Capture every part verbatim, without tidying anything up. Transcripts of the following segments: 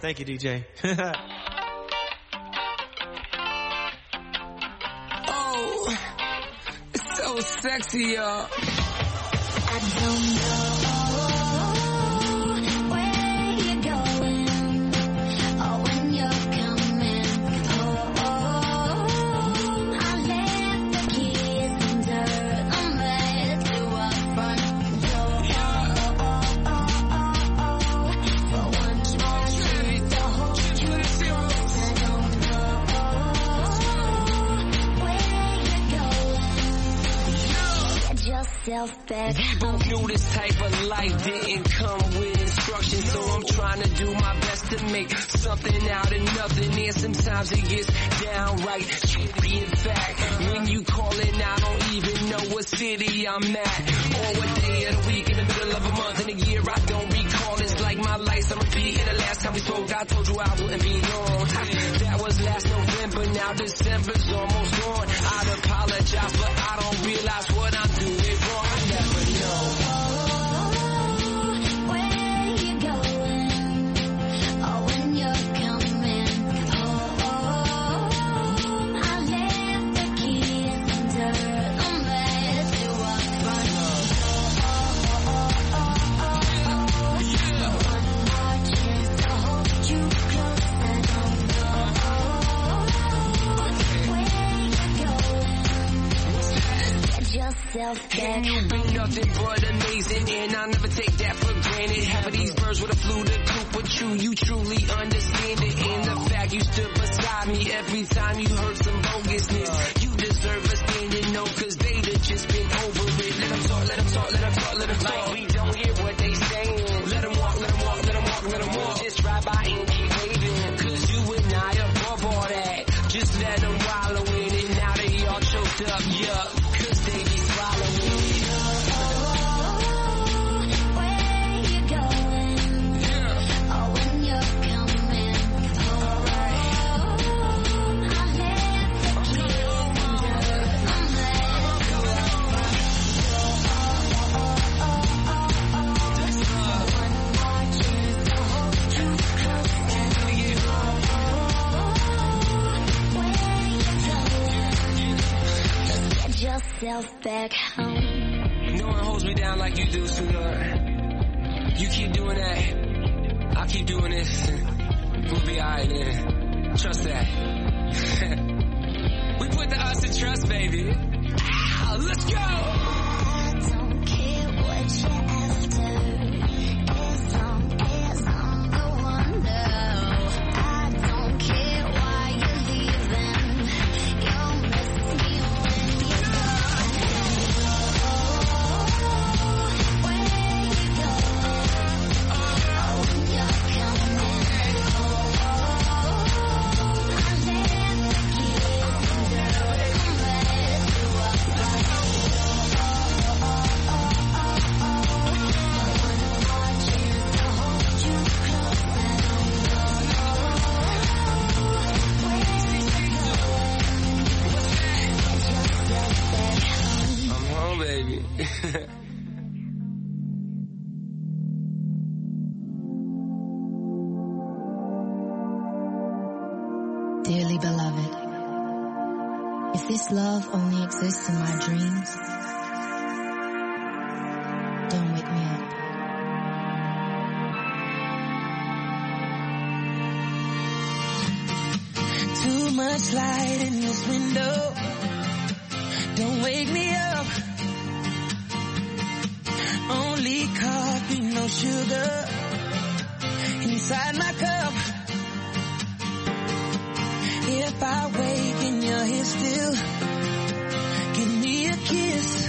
Thank you, D J. Oh, it's so sexy, y'all. I don't know where you're going or when you're coming home. I left the keys under the bed to a front door. For once more, to hold you close. I don't know where you're going. Get yourself back. We both knew this type of life didn't come with instructions, so I'm trying to do my best to make something out of nothing. And sometimes it gets downright shitty. In fact, when you callin', I don't even know what city I'm at, or what day of the week, in the middle of a month, in a year I don't recall. It's like my life's a repeat. And the last time we spoke, I told you I wouldn't be long. That was last November, now December's almost gone. I'd apologize, but I don't realize what I'm doing wrong. I never know. Where you going or when you're coming home. I left the keys under the bed to a front door. One more chance to hold you close. I don't know where you're going. Get yourself back. And you've been nothing but amazing, and I'll never take that for granted. Half of these birds would have flew the coop, but true, you truly understand it. And the fact you stood beside me every time you heard some bogusness, you deserve a standing no, cause they'd have just been over it. Let them talk, let them talk, let them talk, let them talk. Like we don't hear what they saying. Let them walk, let them walk, let them walk, let them walk. Just ride by and keep waving, cause you and I above all that. Just let them wallow in it, now they all choked up, yup, cause they be swallowing it. Where you going or when you're coming home. I left the keys under the bed to a front door. One more chance to hold you close. I don't know where you're going. Just get yourself back home. No one holds me down like you do, sweetheart. You keep doing that, I'll keep doing this. We'll be alright then. Trust that. We put the us in trust, baby. Ow, let's go! I don't care what you're after, as long as I'm the one. No, I don't care why you're leaving. You'll miss me when you're gone. Where you going? Oh, when you're coming home. I left the keys under the bed to a front door. One more chance to hold you close. I don't know where you're going. Get yourself back home. I'm home, baby. Dearly beloved, if this love only exists in my dreams, don't wake me up. Too much light in this window. Don't wake me up. Only coffee, no sugar inside my cup. If I wake and you're here still, give me a kiss.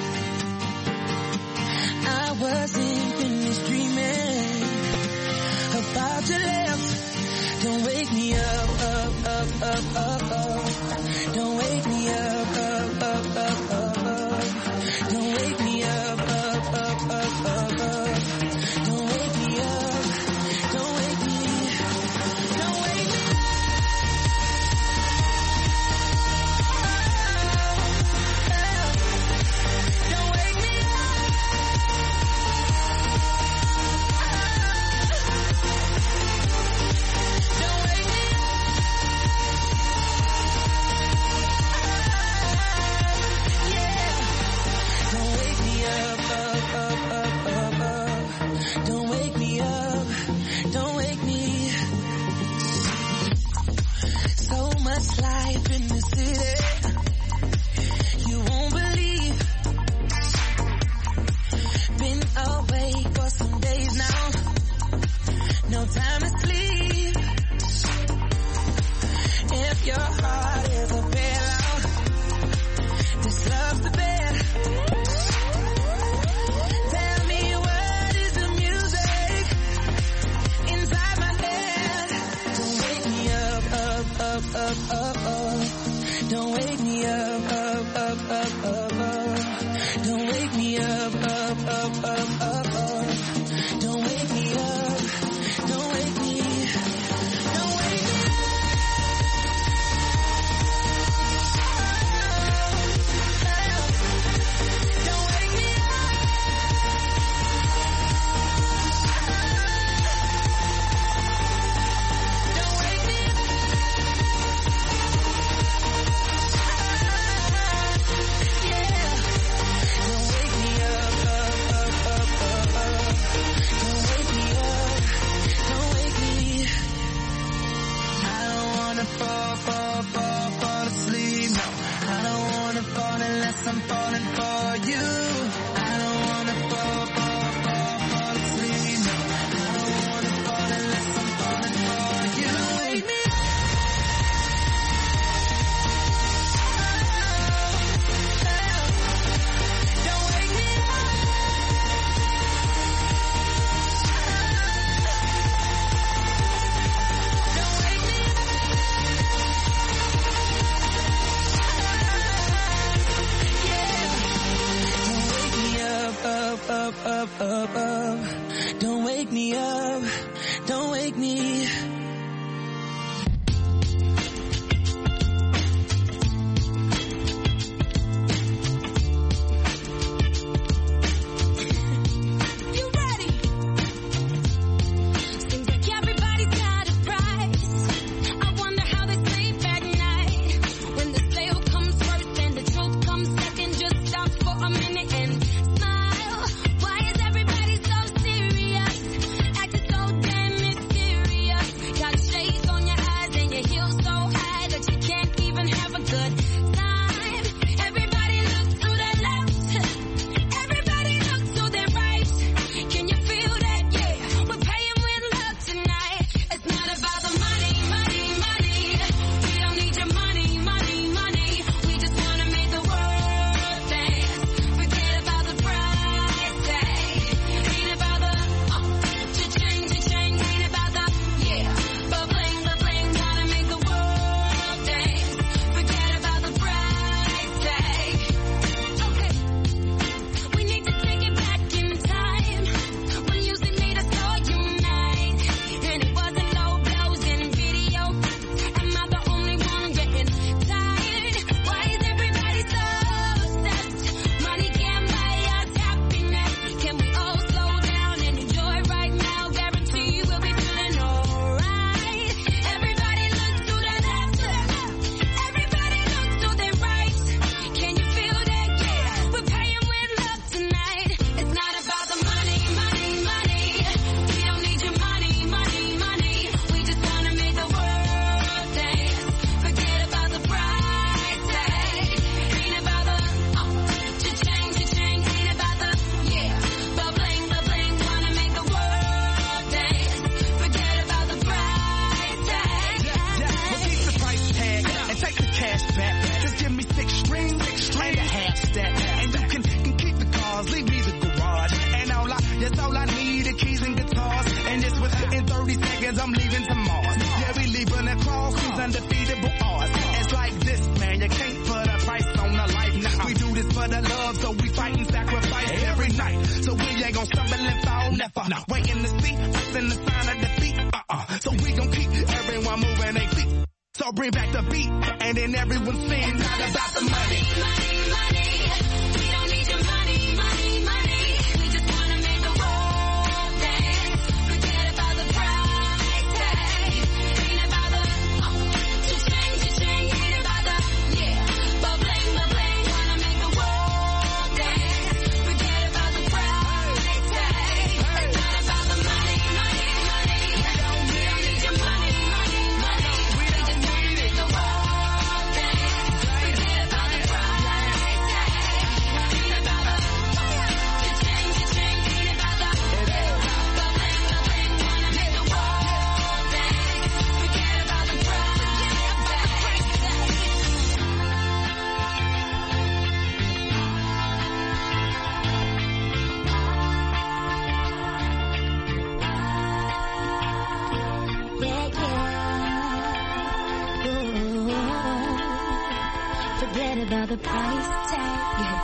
I wasn't finished dreaming about your lips. Don't wake me up, up, up, up, up, up. Don't wake me up, up, up, up, up, up. Don't wake me up, up, up, up, up, up. Don't wake me up. Don't wake me. Don't wake me up. Don't wake me up, don't wake me. So much life in the city, you won't believe. Been awake for some days now, no time to sleep. If your heart is a bailout, this love's the bed. Tell me what is the music inside my head. Don't wake me up, up, up, up, up, up. Don't wake me up, up, up, up, up, up. Don't wake me up, up, up, up, up, up. Don't wake me up, don't wake me, don't wake me up. Don't wake me up. Don't wake me up. Yeah. Don't wake me up, up, up, up, up, up. Don't wake me up. Don't wake me. I don't wanna fall, fall, fall, fall asleep. No, I don't wanna fall unless I'm falling for you. I don't wanna fall, fall, fall, fall asleep. No, I don't wanna fall unless I'm falling for you. Don't wake me up. Don't wake me up. Don't wake me up. Yeah. Don't wake me up, up, up, up, up, up. Don't wake me up. Don't wake me. You ready? Seems like everybody's got a price. I wonder how they sleep at night. When the sale comes first and the truth comes second, just stop for a minute and smile. Why is everybody so serious? Acting so damn mysterious. Got shades on your eyes and your heels so high that you can't even have a good time. Everybody looks to their left. Everybody looks to their right. Can you feel that? Yeah, we're paying with love tonight. It's not about the money, money, money. We don't need your money, money, money. We just wanna make the world dance. Forget about the price tag. Ain't about the uh, cha-ching, cha-ching. Ain't about the yeah, but bling, but bling. Wanna make the world dance. Forget about the price tag. Okay, we need to take it back in time when music made us all unite, and it wasn't low blows in video. Am I the only one getting tired? Why is everybody so obsessed? Money can't buy us happiness. Can we all slow down and enjoy right now? Guarantee we'll be feeling alright. Everybody looks to the left. Everybody looks to their right. Can you feel that? Yeah, we're paying with love tonight. It's not about the money, money, money. We don't need your money, money, money. We just wanna make the world dance. Forget about the price tag. Ain't about the uh, cha-ching, cha-ching. Ain't about the yeah, but bling, but bling. Wanna make the world dance. Forget about the price tag. Well, keep the price tag and take the cash back. Just give me six strings and a half stack, and you can, can keep the cars. Leave me the garage, and all I that's all I need are keys and guitars. And it's within thirty seconds I'm leaving to Mars. Yeah, we leaving across these undefeatable odds. It's like this, man. You can't put a price on a life. Now we do this for the love, so we fight and sacrifice every night. So we ain't gon' stumble and fall, never. Waiting to see us in the sign of defeat. Uh-uh. So we gon' keep everyone moving their feet. So bring back the beat, and then everyone sings. Not about the money. Money, money. We don't need your money, money, money. We just wanna make the world dance. Forget about the price tag. Ain't about the uh, cha-ching, cha-ching. Ain't about the yeah, but bling, but bling. Wanna make the world dance. Forget about the price tag. It's not about without the price tag.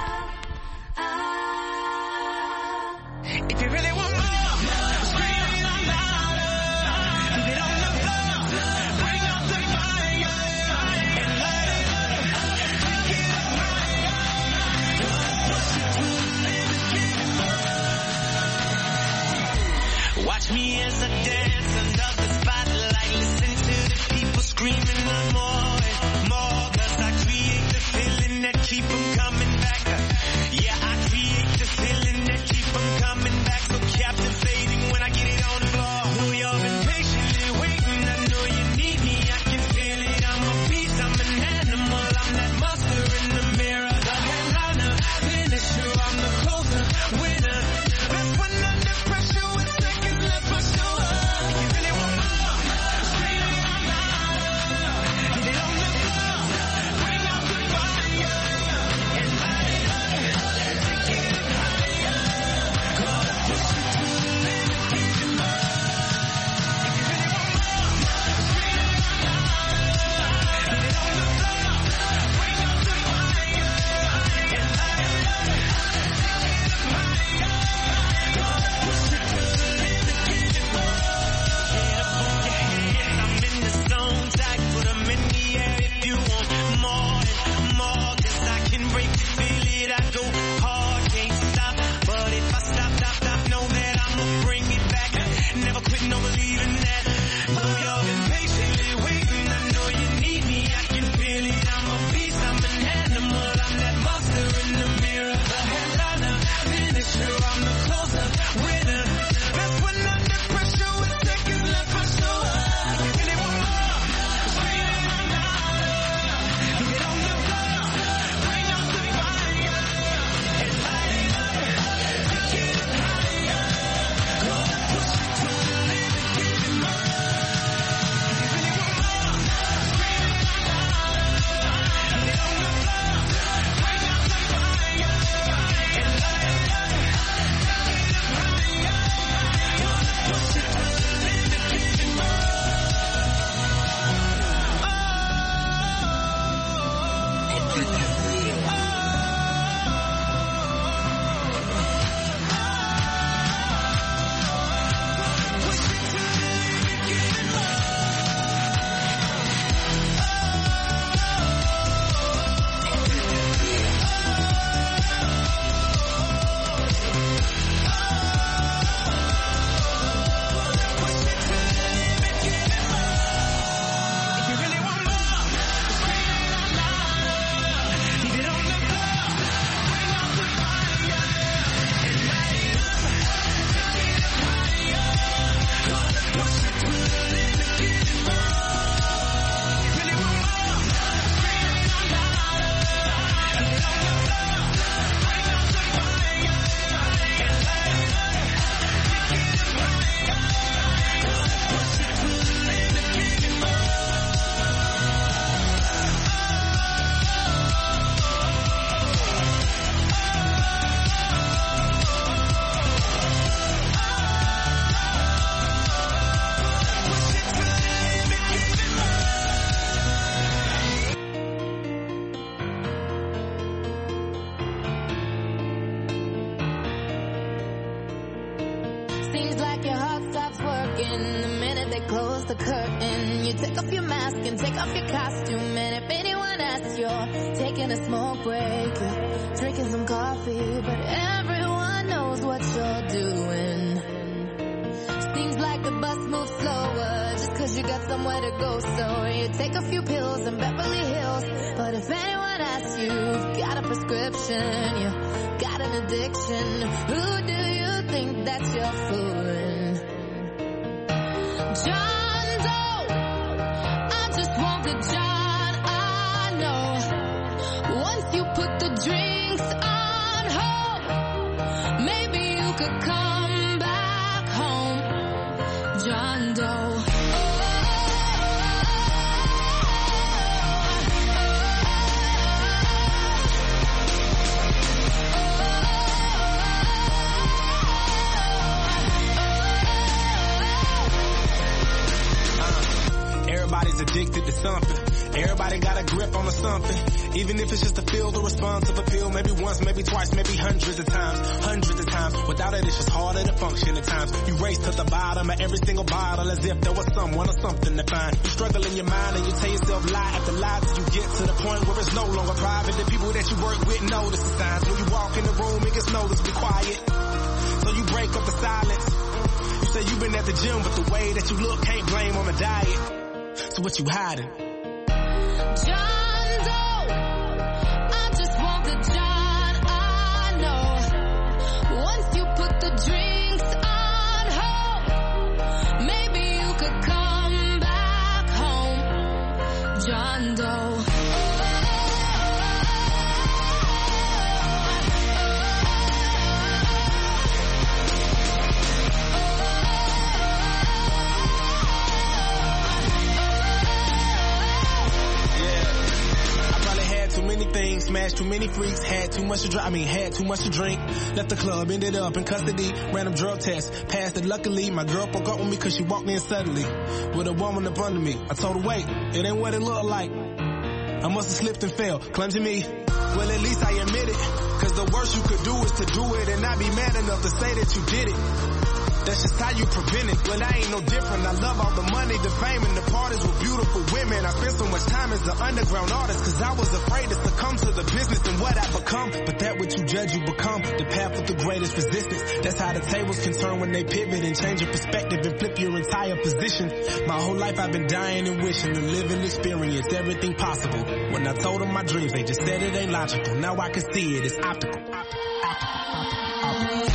If you really want more, scream out louder. Leave it on the floor. Bring out the fire and light it up. Take it up higher. Push it to the limit, give it more. Watch me as I dance under the spotlight. Listen to the people screaming for more and more. 'Cause I create the feeling that keep them coming back. Yeah, I create the feeling that keep them coming back. So captivating when I get it on the floor. Know you've been patiently waiting. I know you need me. I can feel it. I'm a beast. I'm an animal. I'm that monster in the mirror. The headliner, finisher. I'm the closer, winner. Best one under pressure with seconds left for sure. If you really want more, scream it out louder. Leave it on the floor. Bring out the fire and light it up. Take it up higher. Gonna push it to the limit, give it more. If you really want more, scream it out louder. Leave it on the floor. Bring out the fire and light it up. Take it up higher. Gonna push it to the limit, give it more. Get up on your hands, I'm in the zone. Tag, put 'em in the air if you want more and more. 'Cause I can break it, feel it, I go hard, can't stop. But if I stop, stop, stop, know that I'ma bring it back. Never quit, no believing that. Know you've been patiently waiting. I know you need me, I can feel it. I'm a beast, I'm an animal. I'm that monster in the mirror. The headliner, finisher. I'm the closer, winner. Best one under pressure with seconds left for sure. If you really want more, scream it out louder. Leave it on the floor. Bring out the fire and light it up. Take it up higher. Gonna push it to the limit, give it more. If you really want more, scream it out louder. Leave it on the floor. Bring out the fire and light it up. Take it up higher. Gonna push it to the limit, give it more. If you really want more, scream it out louder. Leave it on the floor. Bring out the fire and light it up. Take it up higher. Gonna push it to the limit, give it more. If you really want more, scream it out louder. Leave it on the floor. Bring out the fire and light it up. Take it up higher. Gonna push it to the limit, give it more. Seems like your heart stops working the minute they close the curtain. You take off your mask and take off your costume, and if anyone asks, you're taking a smoke break. You're drinking some coffee, but everyone knows what you're doing. Seems like the bus moves slower just 'cause you got somewhere to go. So you take a few pills in Beverly Hills, but if anyone asks you, you've got a prescription, you got an addiction. Who do you think that you're fooling? John Doe, I just want the John I know. Once you put the drinks on hold, maybe you could come back home. John Doe. Everybody's addicted to something. Everybody got a grip on something, even if it's just to feel the response of appeal. Maybe once, maybe twice, maybe hundreds of times, hundreds of times. Without it, it's just harder to function at times. You race to the bottom of every single bottle as if there was someone or something to find. You struggle in your mind and you tell yourself lie after lie till you get to the point where it's no longer private. The people that you work with notice the signs. When you walk in the room, it gets noticeably quiet. So you break up the silence. You say you've been at the gym, but the way that you look can't blame on the diet. So what you hiding? John Doe, I just want the John I know. Once you put the drinks on hold, maybe you could come back home. John Doe. Too many things, smashed too many freaks, had too much to drink, I mean had too much to drink, left the club, ended up in custody, random drug test, passed it luckily, my girl broke up with me cause she walked in suddenly, with a woman up under me, I told her wait, it ain't what it looked like, I must have slipped and fell, clumsy me, well at least I admit it, cause the worst you could do is to do it and not be man enough to say that you did it. That's just how you prevent it. Well, I ain't no different. I love all the money, the fame, and the parties with beautiful women. I spent so much time as an underground artist because I was afraid to succumb to the business and what I become. But that what you judge, you become. The path with the greatest resistance. That's how the tables can turn when they pivot and change your perspective and flip your entire position. My whole life I've been dying and wishing to live and experience everything possible. When I told them my dreams, they just said it ain't logical. Now I can see it. It's optical. Optical. Optical. Optical.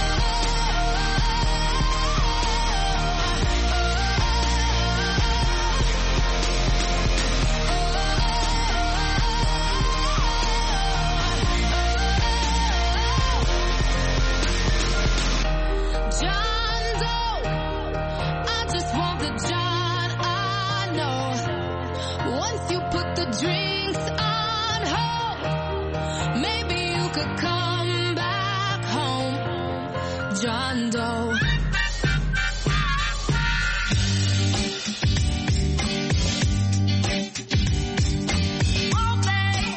Drinks on hold, maybe you could come back home, John Doe. Oh, babe,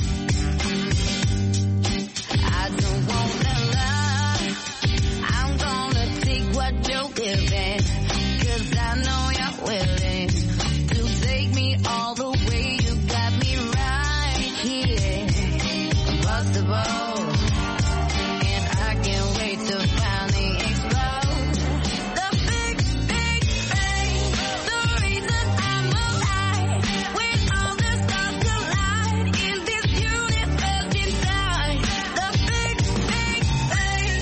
I don't wanna lie, I'm gonna take what you're giving, cause I know you're willing to take me all the way. And I can't wait to finally explode. The big, big bang, the reason I'm alive. When all the stars collide in this universe inside. The big, big bang.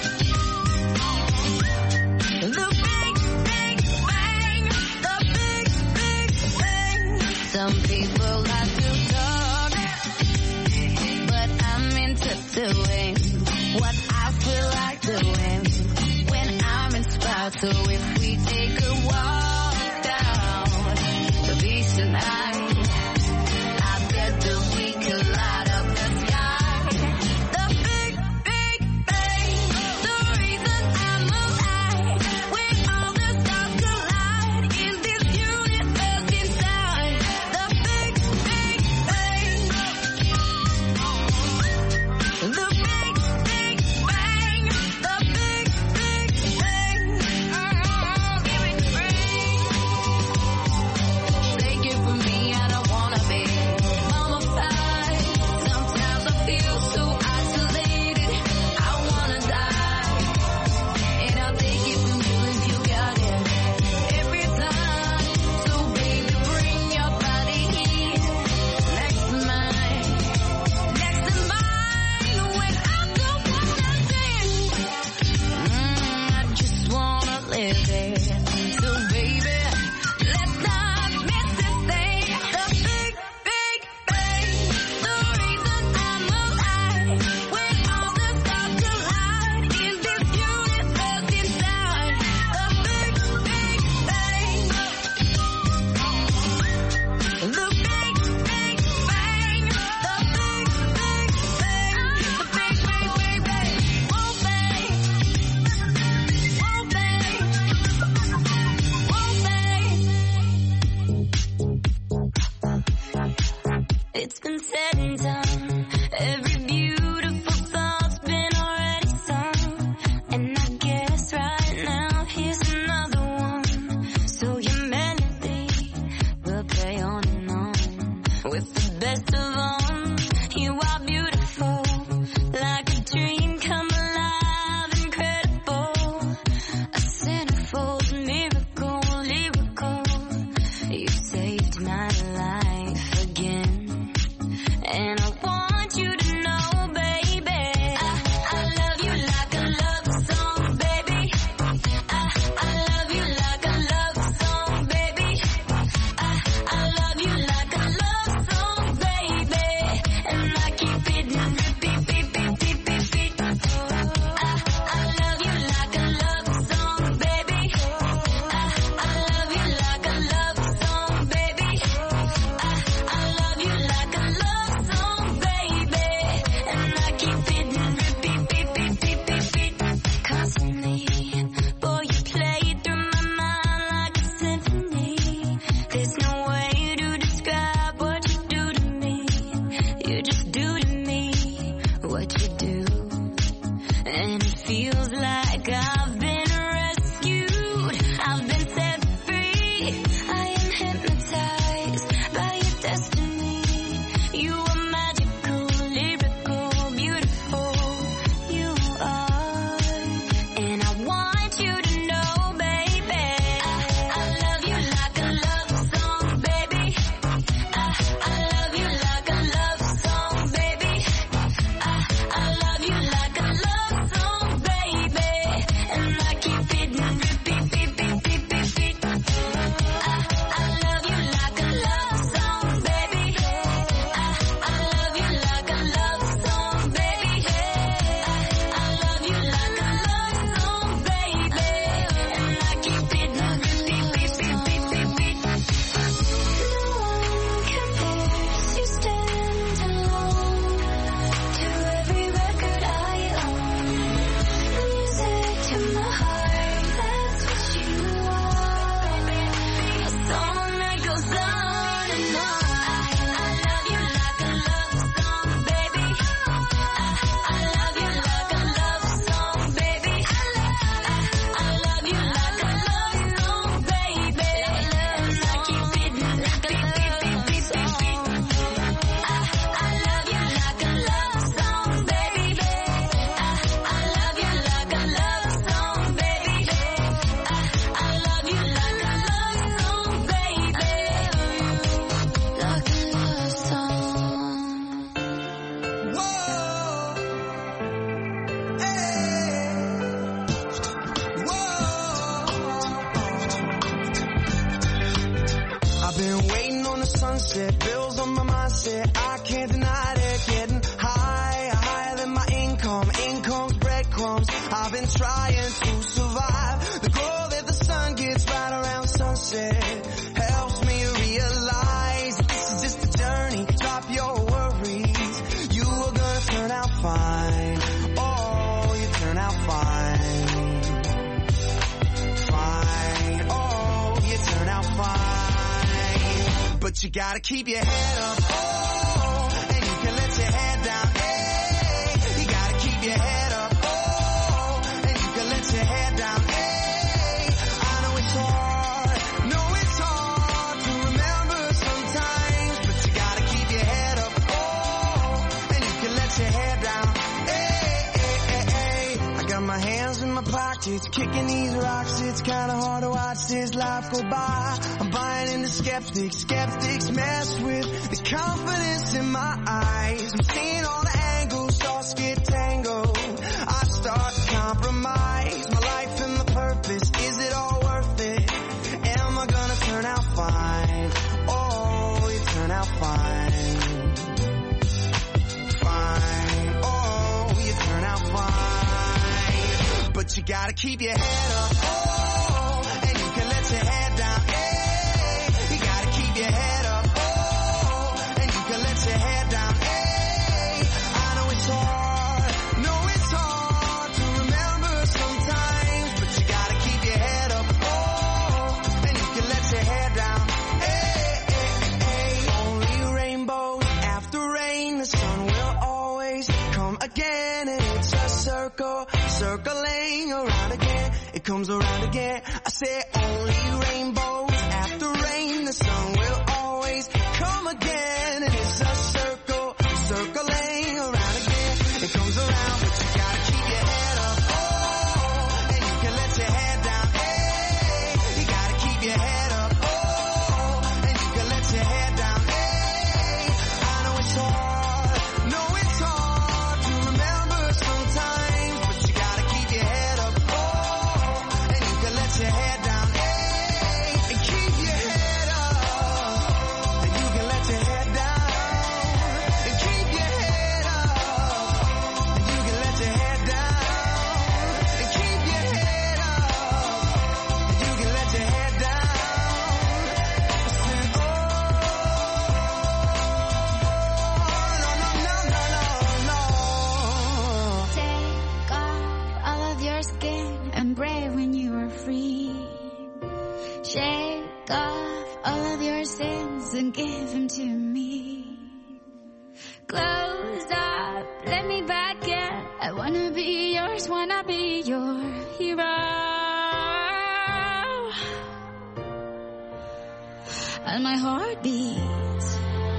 The big, big bang. The big, big bang. Some people like to talk, but I'm into doing what I feel like doing when I'm inspired. So if we take a walk down the beach tonight, I bet that we could light up the sky. The big, big bang, the reason I'm alive. When all the stars collide in this universe inside. The big, big bang. The big, big bang, the big, big bang. Oh, give it to me. Take it from me, I don't wanna be mummified. Sometimes I feel so isolated, I wanna die. And I'll take it from you if you got it. Every time, so baby, bring your body here next to mine, next to mine. When I do wanna sing, mm, I just wanna live it. So baby, let's not miss this thing. The big, big bang, the reason I'm alive. When all the stars collide in this universe inside. The big, big bang. The big, big bang. The big, big bang. The big, big, big bang. Oh, bang. Oh, bang. said and done, every beautiful thought's been already sung. And I guess right now here's another one. So your melody will play on and on. With the best of them, you are beautiful, like a dream come alive, incredible. A centerfold miracle, lyrical. You saved my life again. And I want you to know, baby, I, I love you like a love song, baby. I, I love you like a love song, baby. I, I love you like a love song, baby. And I keep it in repeat, beat, beat, beat, beat, beat. I, I love you like a love song, baby. I, I love you like a love song, baby. I, I love you like a love song, baby. And I keep it in repeat, beat, beat, beat, beat, beat. Constantly, boy, you play through my mind like a symphony. There's no way to describe what you do to me. You just do to me what you do. And it feels like I've been rescued. I've been set free. I am hypnotized by your destiny. You are magical, lyrical, beautiful. You are. And I want you to know, baby, I, I love you like a love song, baby. I, I love you like a love song, baby. I, I love you like a love song, baby. And I keep it in repeat, beat, beat, beat, beat, beat. I, I love you like a love song, baby. I, I love you like a love song, baby. I, I love you like a love song, baby. And I keep it in repeat, beat, beat, beat, beat, beat. No one compares, you stand alone to every record I own. Music to my heart, that's what you are. A song that goes on and on. I love you like a love song, baby. I, I love you like a love song, baby. I, I love you like a love song, baby. And I keep it like a beat, beat, beat, beat, beat. I, I love you like a love song, baby. I, I love you like a love song, baby. I, I love you like a love song, baby. Like a love song. Whoa, hey, whoa. I've been waiting on the sunset, bills on my mindset. I can't deny it, getting higher, higher than my income. Income's breadcrumbs. I've been trying to survive. The glow that the sun gets right around sunset helps me realize that this is just a journey. Drop your worries. You are gonna turn out fine. Oh, you turn out fine. Fine. Oh, you turn out fine. But you gotta keep your head up. Oh, and you can let your head down. Hey, you gotta keep your head up. Oh, and you can let your head down. Hey, I know it's hard. Know it's hard to remember sometimes. But you gotta keep your head up. Oh, and you can let your head down. Hey, hey, hey, hey. I got my hands in my pockets, kicking these rocks. It's kinda hard to watch this life go by. I'm buying into skeptics. Skeptics mess with the confidence in my eyes. I'm seeing all the angles, thoughts get tangled. I start to compromise my life and the purpose. Is it all worth it? Am I gonna turn out fine? Oh, you turn out fine. Fine. Oh, you turn out fine. But you gotta keep your head up. Oh, and you can let your head down. Hey, you gotta keep your head up. Oh, and you can let your head down. Hey, I know it's hard. Know it's hard to remember sometimes. But you gotta keep your head up. Oh, and you can let your head down. Hey, hey, hey, hey. Only rainbows after rain. comes around again. I say only rainbows after rain. The sun will always come again. And it's a circle, circling around again. It comes around, but you gotta keep your head up. Oh, and you can let your head down. Hey, you gotta keep your head up. Oh, and you can let your head down. Hey, I know it's hard. No, it's hard to remember sometimes, but you gotta keep your head up. Oh, and you can let your head down. Hey, and keep your head up. And you can let your head down. And keep your head up. And you can let your head down. And keep your head up. And you can let your head down. I said, oh, no, no, no, no, no, no. Take off all of your skin and brave when you are free. Shake off all of your sins and give them to me. Close up, let me back in. I wanna be yours, wanna be your hero. And my heart beats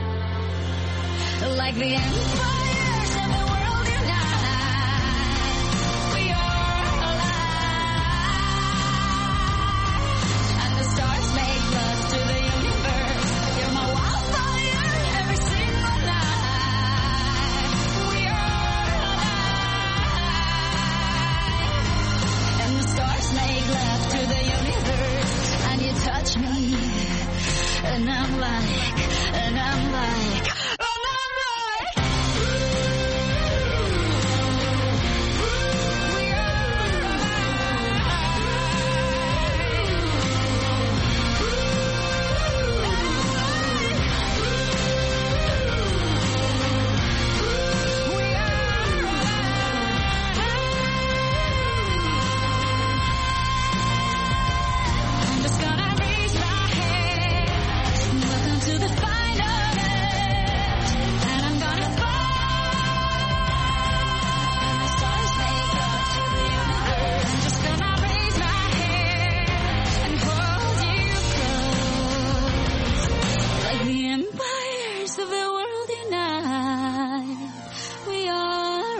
like the empires of the world unite. We are alive, and the stars make love to the universe. You're my wildfire every single night. We are alive, and the stars make love to the universe. And you touch me, and I'm like, and I'm like, and I'm like, we are I'm just gonna raise my head. Welcome to the final edge. And I'm gonna fly. And the stars make love to the universe. I'm just gonna raise my head and hold you close. Like the empires of the world unite. We are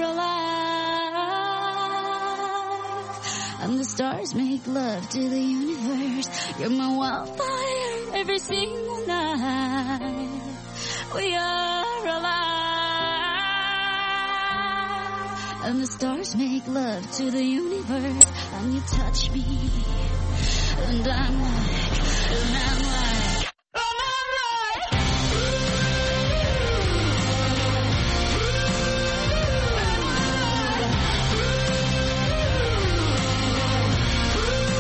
alive, and the stars make love to the universe. You're my wildfire every single night. We are alive, and the stars make love to the universe. And you touch me, and I'm like, and I'm like.